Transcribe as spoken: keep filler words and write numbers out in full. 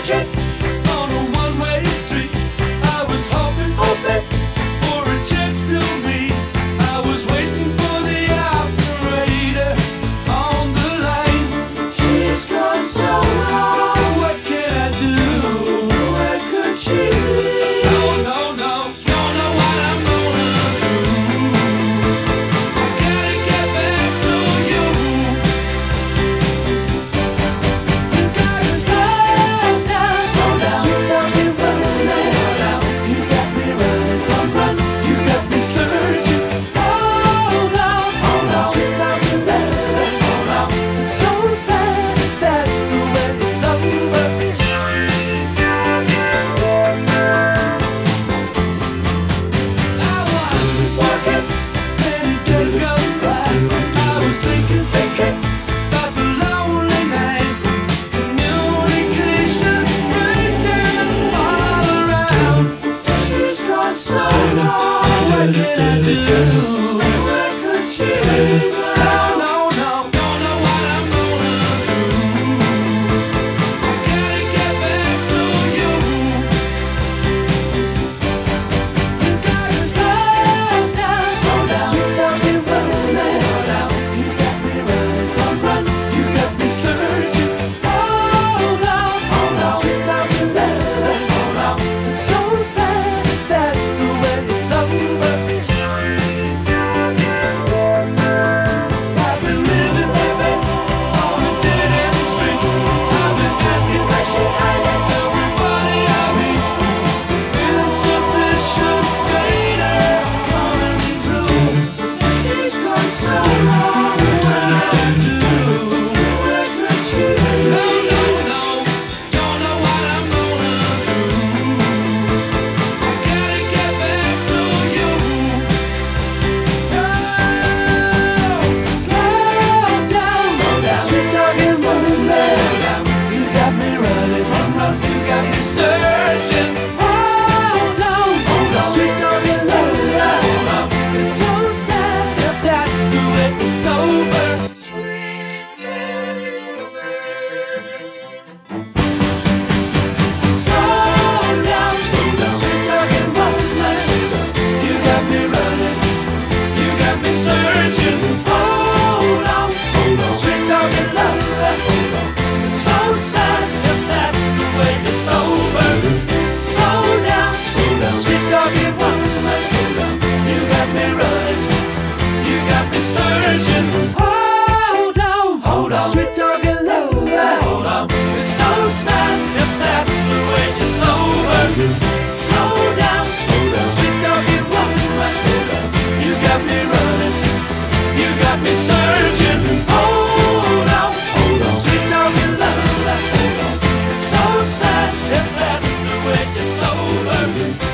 portrait on a one-way street. I was hoping open. for a chance to meet. I was waiting for the operator on the line. She's gone so long. What can I do? Where could she be? No, no, no, don't know what I'm gonna do. I gotta get back to you. You gotta slow down, slow down. Sweet talking running, hold out. You got me running, run, run. You got me searching. Hold on, hold on. Sweet talking running, hold on. It's so sad, that's the way it's over. I was Walking, many days go by. I was thinking, thinking, about the lonely nights. Communication breaking all around. she's gone so long. What can I do? Where could she be? No, no, no, don't know what I'm gonna do. I gotta get back to you. You gotta slow down, slow down. Sweet talking running, hold out. You got me running, run, run. You got me searching. Hold on, hold on. Sweet talking running, hold on. It's so sad, that's the way it's over. I've been living, living on a dead-end street. I've been asking Where she hiding? everybody I meet. Insufficient data coming through. She's gone so long. What can I do? Where could she be? No, no, no, don't know what I'm gonna do. I gotta get back to you. Slow down, slow down. Sweet talking running, you got me running, run, run. You got me searching. Hold on, hold on. Sweet talking running, hold on. It's so sad if that's the way it's over. Slow down, slow down. Sweet talking running, you got me running. You got me searching. Hold on, hold on. Sweet talking love, hold on. It's so sad if that's the way it's over. Slow down, hold on. Sweet talking woman, hold on. You got me running. You got me searching. Hold on, hold on. Sweet talking love, hold on. It's so sad if that's the way it's over. Slow down, hold on. Sweet talking woman, hold on. You got me running. You got me searching. Hold on, hold on. Sweet talking love, hold on. It's so sad if that's the way it's over.